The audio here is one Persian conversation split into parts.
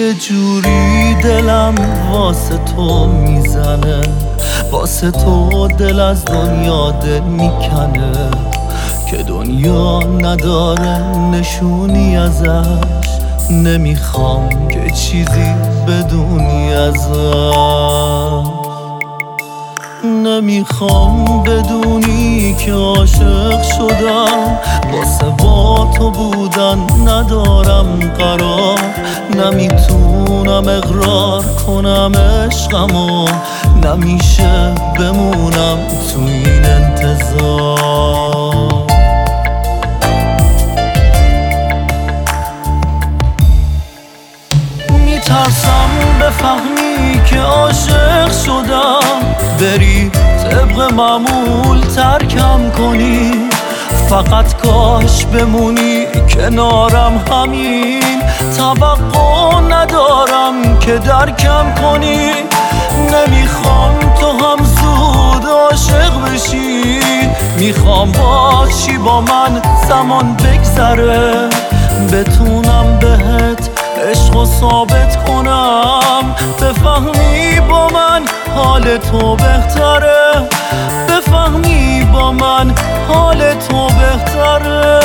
یه جوری دلم واسه تو میزنه، واسه تو دل از دنیا دل میکنه که دنیا نداره نشونی ازش. نمیخوام که چیزی بدونی ازش، نمیخوام بدونی که عاشق شدم، واسه با تو بودن ندارم قرار. نمیتونم اقرار کنم عشقمو، نمیشه بمونم تو این انتظار. میترسم بفهمی که عاشق شدم، بری طبق معمول ترکم کنی. فقط کاش بمونی کنارم، همین توقع ندارم که درکم کنی. نمیخوام تو هم زود عاشق بشی، میخوام باشی با من زمان بگذره، بتونم بهت عشقو ثابت کنم. بفهمی با من حال تو بهتره، بفهمی با من حال تو بهتره.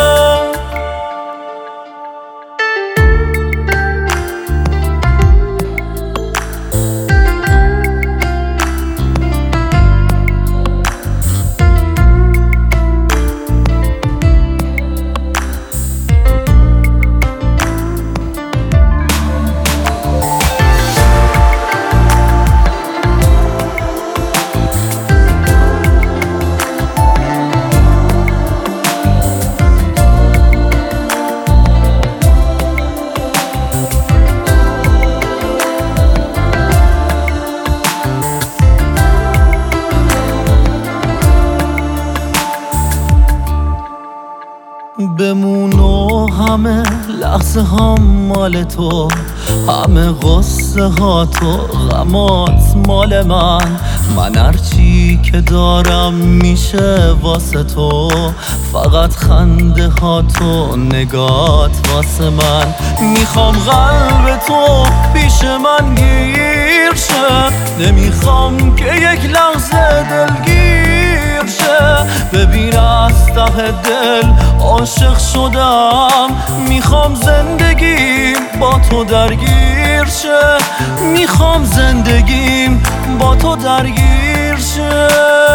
بمونو همه لحظه هم مال تو، همه غصه ها تو، غمات مال من. من هرچی که دارم میشه واسه تو، فقط خنده ها تو، نگات واسه من. میخوام قلب تو پیش من گیر شه، نمیخوام که یک لحظه دلگیر شه. ببین از ته دل عاشق شدم، میخوام زندگیم با تو درگیر شه، میخوام زندگیم با تو درگیر شه.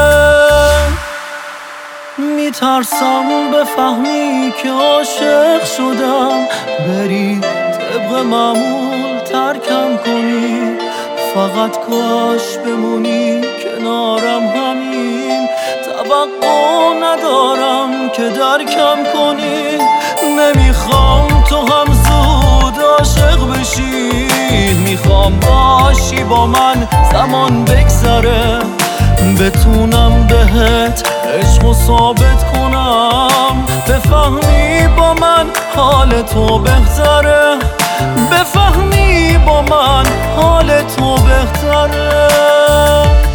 میترسم بفهمی که عاشق شدم، بری طبق معمول ترکم کنی. فقط کاش بمونی کنارم، همین توقع ندارم که درکم کنی. نمیخوام تو هم زود عاشق بشی، میخوام باشی با من زمان بگذره، بتونم بهت عشقو ثابت کنم. بفهمی با من حال تو بهتره، بفهمی با من حال تو بهتره.